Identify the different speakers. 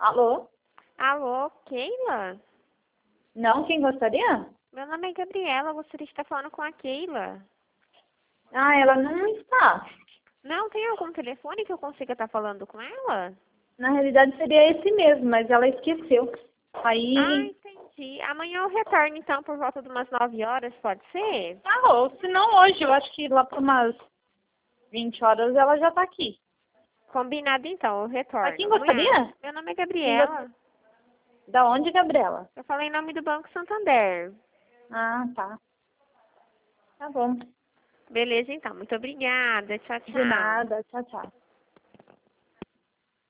Speaker 1: Alô?
Speaker 2: Alô, Keila?
Speaker 1: Não, quem gostaria?
Speaker 2: Meu nome é Gabriela, gostaria de estar falando com a Keila.
Speaker 1: Ah, ela não está.
Speaker 2: Não, tem algum telefone que eu consiga estar falando com ela?
Speaker 1: Na realidade seria esse mesmo, mas ela esqueceu.
Speaker 2: Ah,
Speaker 1: Aí,
Speaker 2: entendi. Amanhã eu retorno então por volta de umas 9 horas, pode ser?
Speaker 1: ou se não hoje, eu acho que lá por umas 20 horas ela já tá aqui.
Speaker 2: Combinado então, eu retorno.
Speaker 1: Mas quem
Speaker 2: Amanhã.
Speaker 1: gostaria?
Speaker 2: Meu nome é
Speaker 1: Quem
Speaker 2: Gabriela.
Speaker 1: gost... Da onde, Gabriela?
Speaker 2: Eu falei em nome do Banco Santander.
Speaker 1: Ah, tá. Tá bom.
Speaker 2: Beleza então, muito obrigada. Tchau,
Speaker 1: De
Speaker 2: tchau.
Speaker 1: nada. Tchau, tchau.